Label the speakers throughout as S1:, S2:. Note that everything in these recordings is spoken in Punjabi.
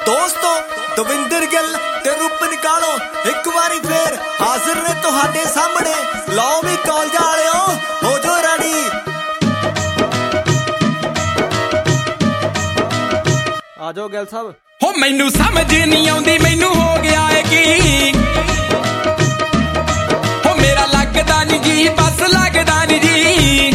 S1: ਦੋਸਤੋ ਦਵਿੰਦਰ ਗਿੱਲ ਤੇ ਰੂਪਨ ਕਾਲੋ ਇੱਕ ਵਾਰੀ ਫੇਰ ਹਾਜ਼ਰ ਨੇ ਤੁਹਾਡੇ ਸਾਹਮਣੇ। ਲਓ ਵੀ ਕਾਲਜਾਂ ਵਾਲਿਓ ਹੋ ਜੋ ਰੈਡੀ। ਆ ਜਾਓ ਗਿੱਲ ਸਾਹਿਬ।
S2: ਹੋ ਮੈਨੂੰ ਸਮਝ ਨਹੀਂ ਆਉਂਦੀ ਮੈਨੂੰ ਹੋ ਗਿਆ ਏ ਕੀ, ਹੋ ਮੇਰਾ ਲੱਗਦਾ ਨਹੀਂ ਜੀ ਬਸ ਲੱਗਦਾ ਨਹੀਂ ਜੀ।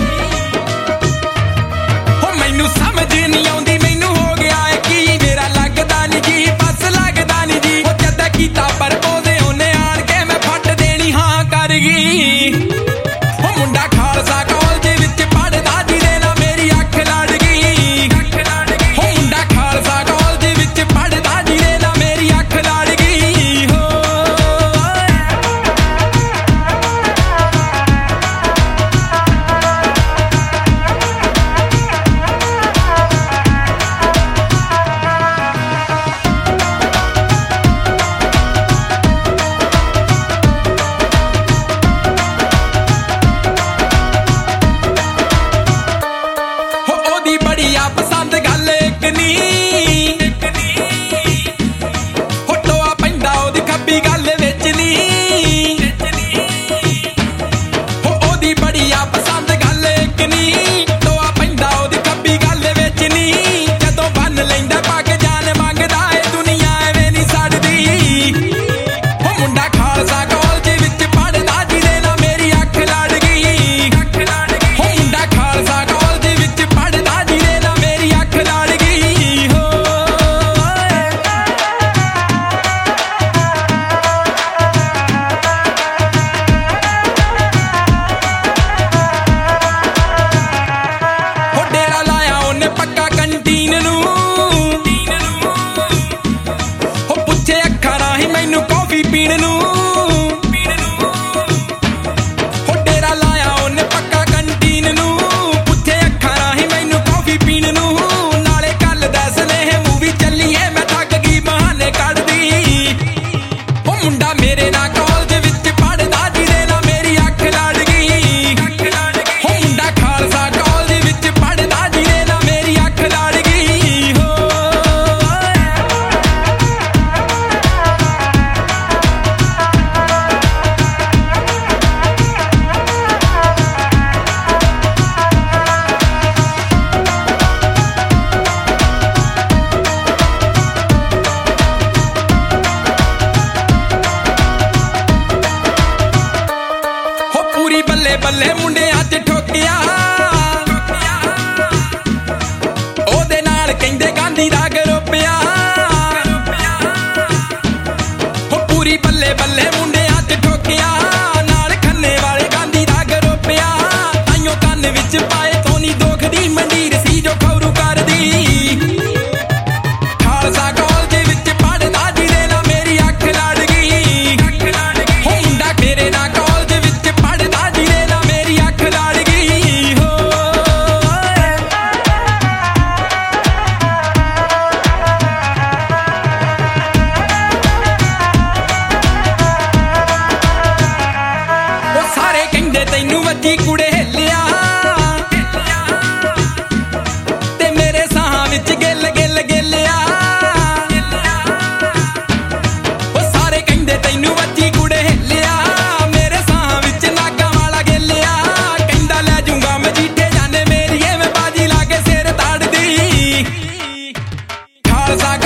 S2: ਹੋ ਮੈਨੂੰ ਸਮਝ ਨਹੀਂ ਆਉਂਦੀ ਮੈਨੂੰ ਹੋ ਗਿਆ ਏ ਕੀ, ਮੇਰਾ ਲੱਗਦਾ ਨਹੀਂ ਜੀ ਬਸ ਲੱਗਦਾ ਨਹੀਂ ਜੀ। ਉਹ ਜਦ ਕੀਤਾ ਪ੍ਰਪੋਜ਼ ਉਹਨੇ ਆਣ ਕੇ ਮੈਂ ਫੱਟ ਦੇਣੀ ਹਾਂ ਕਰ ਗਈ। ਉਹ ਮੁੰਡਾ ਖਾਲਸਾ ਕਾਲਜ ਵਿੱਚ ਪੜ੍ਹਦਾ ਜਿਹਦੇ ਨਾਲ ਮੇਰੀ ਅੱਖ ਲੜ ਗਈ। ਉਹ ਮੁੰਡਾ ਖਾਲਸਾ ਕਾਲਜ ਵਿੱਚ ਪੜ੍ਹਦਾ ਜਿਹਦੇ ਨਾਲ ਮੇਰੀ ਅੱਖ ਲੜ ਗਈ। ਹੋ ਉਹਦੀ ਬੜੀ ਆ ਪਸੰਦ ਗੱਲ ਇੱਕ ਨੀ, ਹੋ ਟੋਆ ਪੈਂਦਾ ਉਹਦੀ ਖੱਬੀ ਗੱਲ ਵਿੱਚ ਨੀ। ਹੋ ਉਹਦੀ ਬੜੀ ਆ ਪਸੰਦ ਗੱਲ ਇੱਕ ਨੀ, ਟੋਆ ਪੈਂਦਾ ਉਹਦੀ ਖੱਬੀ ਗੱਲ ਵਿੱਚ ਨੀ। ਜਦੋਂ ਬੰਨ ਲੈਂਦਾ ਪੱਗ ਜਾਨ ਮੰਗਦਾ ਏ ਦੁਨੀਆ ਐਵੇਂ ਨਹੀਂ ਛੱਡਦੀ। ਹੋ ਮੁੰਡਾ ਖਾਲਸਾ ਕਾਲਜ ਵਿੱਚ ਪੜ੍ਹਦਾ ਜਿਹਦੇ ਨਾਲ ਮੇਰੀ ਅੱਖ ਲੜ ਗਈ। ਹੋ ਮੁੰਡਾ ਖਾਲਸਾ ਕਾਲਜ ਵਿੱਚ ਪੜ੍ਹਦਾ ਜਿਹਦੇ ਨਾਲ ਮੇਰੀ ਅੱਖ ਲੜ ਗਈ। ਹੋ ਹੋ ਡੇਰਾ ਲਾਇਆ ਉਹਨੇ ਪੱਕਾ ਕੰਟੀਨ ਨੂੰ, ਹੋ ਪੁੱਛੇ ਅੱਖਾਂ ਰਾਹੀਂ ਮੈਨੂੰ ਕੌਫੀ ਪੀਣ ਨੂੰ। ਹੋ ਡੇਰਾ ਲਾਇਆ ਉਹਨੇ ਪੱਕਾ ਕੰਟੀਨ ਨੂੰ, ਪੁੱਛੇ ਅੱਖਾਂ ਰਾਹੀਂ ਮੈਨੂੰ ਕੌਫੀ ਪੀਣ ਨੂੰ। ਨਾਲੇ ਕੱਲ ਦਾ ਸਨੇਹ ਮੂਵੀ ਚੱਲੀਏ ਮੈਂ ਥੱਕ ਗਈ ਬਹਾਨੇ ਕੱਢਦੀ। ਉਹ ਮੁੰਡਾ ਮੇਰੇ ਨਾਲ ਕਾਲਜ ਵਿੱਚ ਪੜ੍ਹਦਾ ਜਿਹਦੇ ਨਾਲ ਮੇਰੀ ਅੱਖ ਲੜ ਗਈ। ਉਹ ਮੁੰਡਾ ਖਾਲਸਾ ਕਾਲਜ ਵਿੱਚ ਪੜ੍ਹਦਾ ਜਿਹਦੇ ਨਾਲ ਮੇਰੀ ਅੱਖ ਲੜ ਗਈ। ਹੋ ਹੋ ਪੂਰੀ ਬੱਲੇ ਬੱਲੇ ਮੁੰਡਿਆਂ 'ਚ ਠੋਕਿਆ, ਉਹਦੇ ਨਾਲ ਕਹਿੰਦੇ ਗਾਂਧੀ ਦਾ ਗਰੁੱਪਿਆ। ਹੋ ਪੂਰੀ ਬੱਲੇ ਬੱਲੇ ਮੁੰਡਿਆਂ 'ਚ ਠੋਕਿਆ, ਨਾਲ ਖੰਨੇ ਵਾਲੇ ਗਾਂਧੀ ਦਾ ਗਰੁੱਪਿਆ। ਤਾਈਓ ਕੰਨ ਵਿੱਚ ਪਾਏ ਸੋਨੀ ਦੋਖ ਦੀ ਮੰਡੀਰ ਸੀ ਜੋ ਖੌਰੂ ਕਰਦੀ। ਖਾਲਸਾ ਕਾਲਜ ਵਿੱਚ ਪੜ੍ਹਦਾ ਜਿਹਦੇ ਨਾਲ ਮੇਰੀ ਅੱਖ ਲੜ ਗਈ। ਹੋ ਮੁੰਡਾ ਮੇਰੇ ਨਾਲ ਕਾਲਜ ਵਿੱਚ ਪੜ੍ਹਦਾ ਜਿਹਦੇ ਨਾਲ ਮੇਰੀ ਅੱਖ ਲੜ ਗਈ। ਹੋ ਉਹ ਸਾਰੇ ਕਹਿੰਦੇ ਤੈਨੂੰ ਵੱਜੀ ਕੁੜੇ ਹਿੱਲਿਆ, ਤੇ ਮੇਰੇ ਸਾਹਾਂ ਵਿੱਚ ਗਿੱਲ ਗਿੱਲ ਗਿੱਲਿਆ। ਉਹ ਸਾਰੇ ਕਹਿੰਦੇ ਤੈਨੂੰ ਵੱਜੀ ਕੁੜੇ ਹਿੱਲਿਆ, ਮੇਰੇ ਸਾਹਾਂ ਵਿੱਚ ਨਾਗਾਂ ਵਾਲਾ ਗਿੱਲਿਆ। ਕਹਿੰਦਾ ਲੈ ਜੂੰਗਾ ਮਜੀਠੇ ਜਾਨੇ ਮੇਰੀ ਐਵੇਂ ਬਾਜੀ ਲਾ ਕੇ ਸਿਰ ਤਾੜਦੀ। ਖਾਲਸਾ